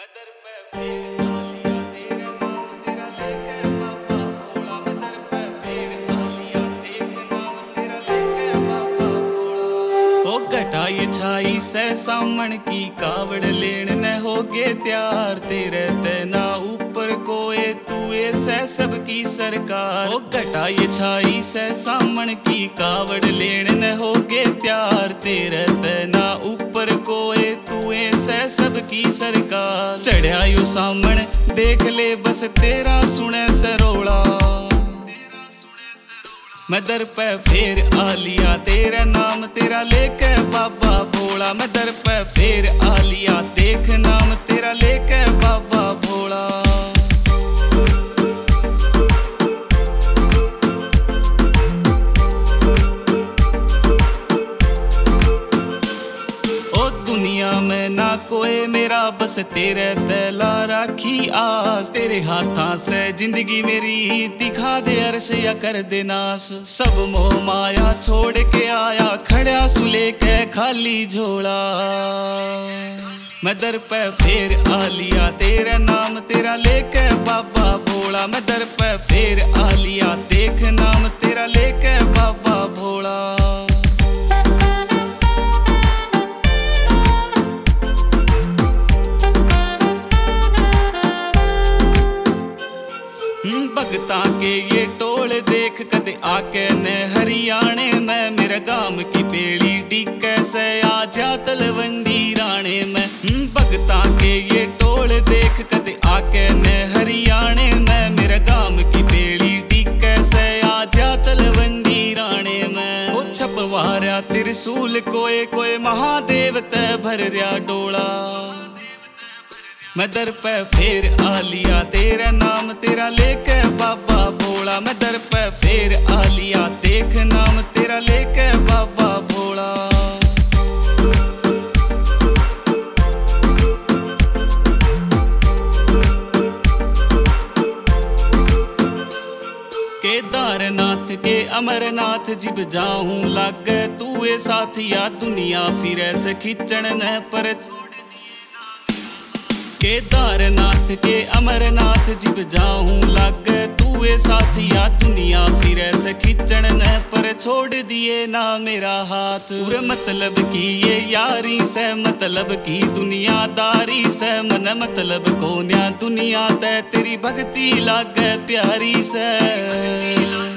दर पे फेर आ लिया तेरा नाम तेरा लेके बाबा भोला। मैं दर पे फेर आ लिया देख नाम तेरा लेके बाबा भोला। ओ घटाई छाई से सामण की कावड़ लेन न होगे त्यार तेरे तना ऊपर कोए तूए से सबकी सरकार। ओ घटाई छाई से सामण की कावड़ लेन न होगे त्यार तेरे तना ऊपर कोए तूए से सबकी सरकार। चढ़िया यू सामण देख ले बस तेरा सुने सरोला। मैं दर पे फेर आ लिया तेरा नाम तेरा लेके बाबा भोला। मैं दर पे फेर आ लिया देख नाम तेरा लेके बाबा भोला। ओ दुनिया में ना कोई मेरा बस तेरे तला राखी आस। तेरे हाथा से जिंदगी मेरी दिखा दे अर्श या कर दे नाश। सब मोह माया छोड़ के आया खड़ा सुले के खाली झोला। मैं दर पे फेर आ लिया तेरा नाम तेरा लेके बाबा भोला। मैं दर पे फेर आ लिया देख नाम तेरा लेके बाबा भोला। भगता के ये टोल देख कदे आके न हरियाणे में। मेरा गाम की पेड़ी डिक्के से आ जा तलवंडी राणे में। भगता के ये टोल देख कदे आके न हरियाणे में। मेरा गाम की पेड़ी डिक्के से आ जा तलवंडी राणे में। वो छपवारा त्रिशूल कोए कोए महादेव ते भर रहा डोला। मैं दर पे फेर आ लिया तेरा नाम तेरा लेके बाबा भोला। मैं दर पे फेर आ लिया देख नाम तेरा लेके बाबा भोला। केदारनाथ के अमरनाथ जिब जाऊं लग तूए साथिया दुनिया फिरे से खिंचण न पर। केदारनाथ के अमरनाथ जिब जाऊं लग तूए साथिया दुनिया फिरे से खिंचण न पर। छोड़ दिए ना मेरा हाथ पूरे मतलब की ये यारी से मतलब की दुनियादारी से। मन मतलब को न्या दुनिया ते तेरी भक्ति लागे प्यारी से।